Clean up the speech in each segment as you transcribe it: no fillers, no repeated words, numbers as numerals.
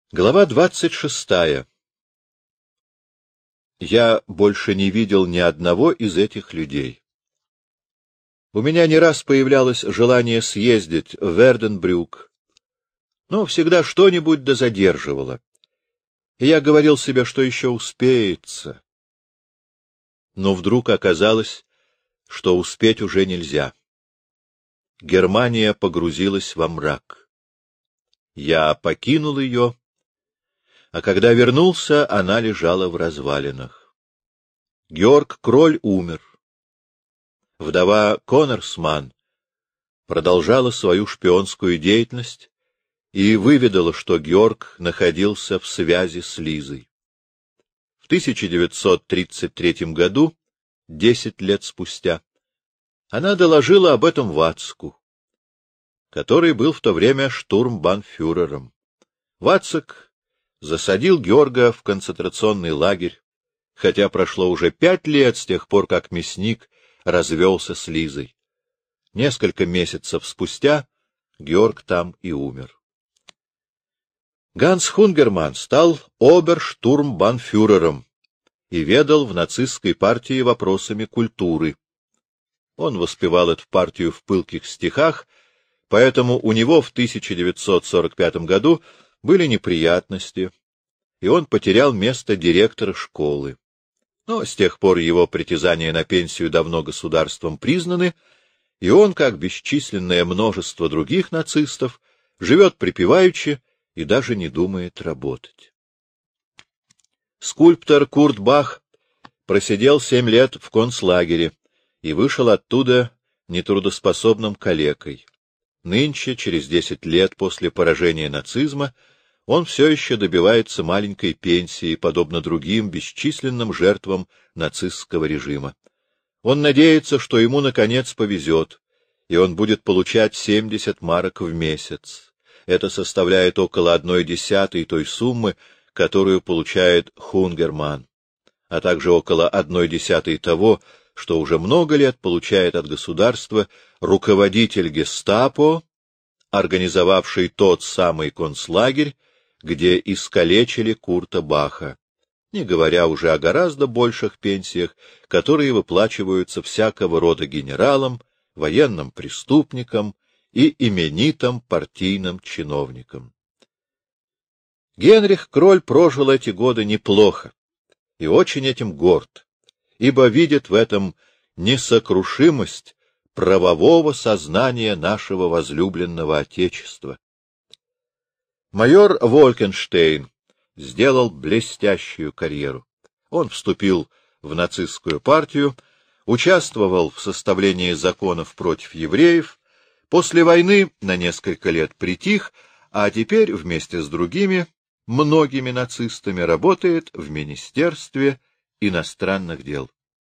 Глава 26. Я больше не видел ни одного из этих людей. У меня не раз появлялось желание съездить в Верденбрюк, но всегда что-нибудь да задерживало. И я говорил себе, что еще успеется. Но вдруг оказалось, что успеть уже нельзя. Германия погрузилась во мрак. Я покинул ее, а когда вернулся, она лежала в развалинах. Георг Кроль умер. Вдова Коннорсман продолжала свою шпионскую деятельность и выведала, что Георг находился в связи с Лизой. В 1933 году, 10 лет спустя, она доложила об этом Вацку, который был в то время штурмбанфюрером. Вацак засадил Георга в концентрационный лагерь, хотя прошло уже 5 лет с тех пор, как мясник развелся с Лизой. Несколько месяцев спустя Георг там и умер. Ганс Хунгерман стал оберштурмбанфюрером и ведал в нацистской партии вопросами культуры. Он воспевал эту партию в пылких стихах, поэтому у него в 1945 году были неприятности, и он потерял место директора школы. Но с тех пор его притязания на пенсию давно государством признаны, и он, как бесчисленное множество других нацистов, живет припеваючи и даже не думает работать. Скульптор Курт Бах просидел 7 лет в концлагере и вышел оттуда нетрудоспособным калекой. Нынче, через 10 лет после поражения нацизма, он все еще добивается маленькой пенсии, подобно другим бесчисленным жертвам нацистского режима. Он надеется, что ему, наконец, повезет, и он будет получать 70 марок в месяц. Это составляет около 1/10 той суммы, которую получает Хунгерман, а также около 1/10 того, что уже много лет получает от государства руководитель гестапо, организовавший тот самый концлагерь, где искалечили Курта Баха, не говоря уже о гораздо больших пенсиях, которые выплачиваются всякого рода генералам, военным преступникам и именитым партийным чиновникам. Генрих Кроль прожил эти годы неплохо и очень этим горд, ибо видит в этом несокрушимость правового сознания нашего возлюбленного Отечества. Майор Волькенштейн сделал блестящую карьеру. Он вступил в нацистскую партию, участвовал в составлении законов против евреев, после войны на несколько лет притих, а теперь вместе с другими, многими нацистами, работает в Министерстве иностранных дел.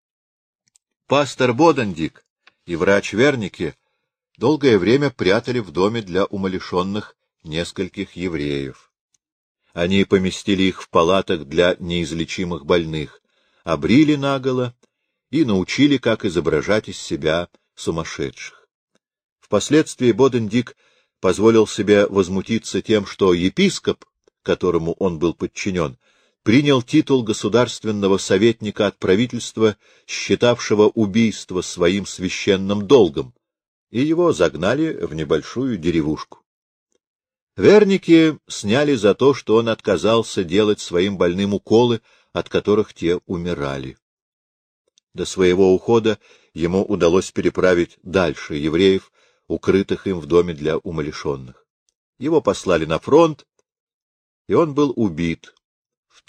Пастор Бодендик и врач Вернике долгое время прятали в доме для умалишенных нескольких евреев. Они поместили их в палатах для неизлечимых больных, обрили наголо и научили, как изображать из себя сумасшедших. Впоследствии Бодендик позволил себе возмутиться тем, что епископ, которому он был подчинен, принял титул государственного советника от правительства, считавшего убийство своим священным долгом, и его загнали в небольшую деревушку. Верники сняли за то, что он отказался делать своим больным уколы, от которых те умирали. До своего ухода ему удалось переправить дальше евреев, укрытых им в доме для умалишенных. Его послали на фронт, и он был убит в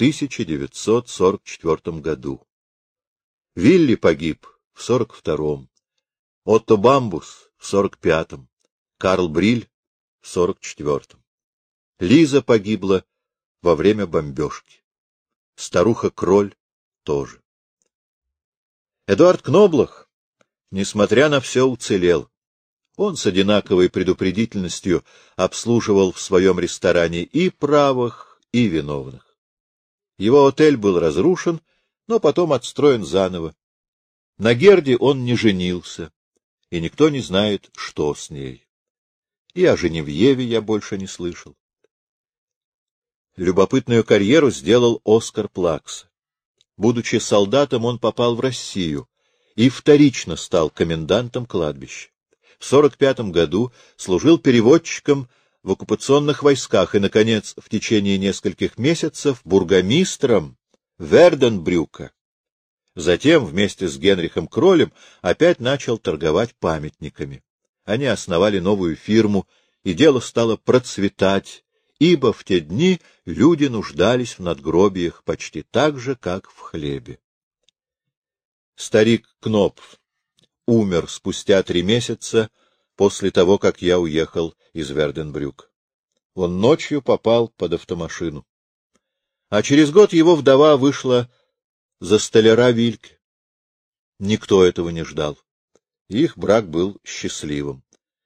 1944 году. Вилли погиб в 1942, Отто Бамбус в 1945, Карл Бриль в 1944. Лиза погибла во время бомбежки. Старуха Кроль тоже. Эдуард Кноблах, несмотря на все, уцелел. Он с одинаковой предупредительностью обслуживал в своем ресторане и правых, и виновных. Его отель был разрушен, но потом отстроен заново. На Герде он не женился, и никто не знает, что с ней. И о Женевьеве я больше не слышал. Любопытную карьеру сделал Оскар Плакса. Будучи солдатом, он попал в Россию и вторично стал комендантом кладбища. В 1945 году служил переводчиком в оккупационных войсках и, наконец, в течение нескольких месяцев бургомистром Верденбрюка. Затем, вместе с Генрихом Кролем, опять начал торговать памятниками. Они основали новую фирму, и дело стало процветать, ибо в те дни люди нуждались в надгробиях почти так же, как в хлебе. Старик Кнопф умер спустя 3 месяца после того, как я уехал из Верденбрюка. Он ночью попал под автомашину. А через год его вдова вышла за столяра Вильке. Никто этого не ждал. Их брак был счастливым.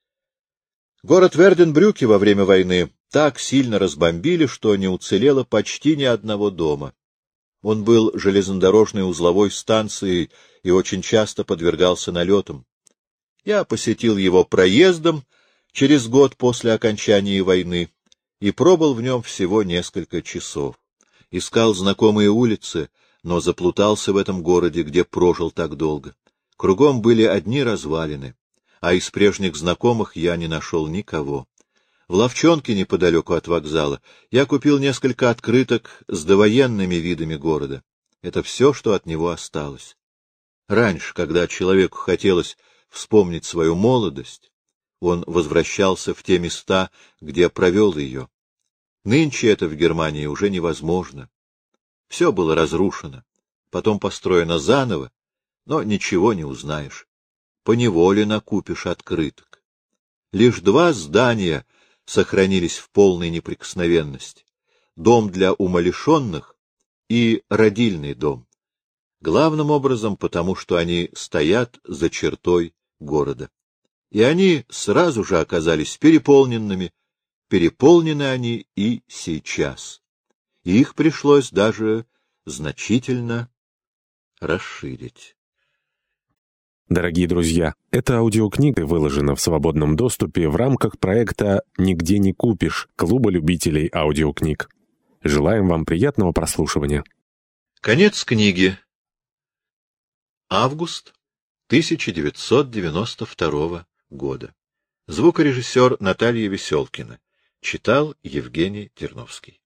Город Верденбрюке во время войны так сильно разбомбили, что не уцелело почти ни одного дома. Он был железнодорожной узловой станцией и очень часто подвергался налетам. Я посетил его проездом через год после окончания войны и пробыл в нем всего несколько часов. Искал знакомые улицы, но заплутался в этом городе, где прожил так долго. Кругом были одни развалины, а из прежних знакомых я не нашел никого. В лавчонке неподалеку от вокзала я купил несколько открыток с довоенными видами города. Это все, что от него осталось. Раньше, когда человеку хотелось вспомнить свою молодость, он возвращался в те места, где провел ее. Нынче это в Германии уже невозможно. Все было разрушено, потом построено заново, но ничего не узнаешь. Поневоле накупишь открыток. Лишь 2 здания сохранились в полной неприкосновенности: дом для умалишенных и родильный дом. Главным образом потому, что они стоят за чертой города. И они сразу же оказались переполненными. Переполнены они и сейчас. Их пришлось даже значительно расширить. Дорогие друзья, эта аудиокнига выложена в свободном доступе в рамках проекта «Нигде не купишь» Клуба любителей аудиокниг. Желаем вам приятного прослушивания. Конец книги. Август 1992 года. Звукорежиссер Наталья Веселкина. Читал Евгений Терновский.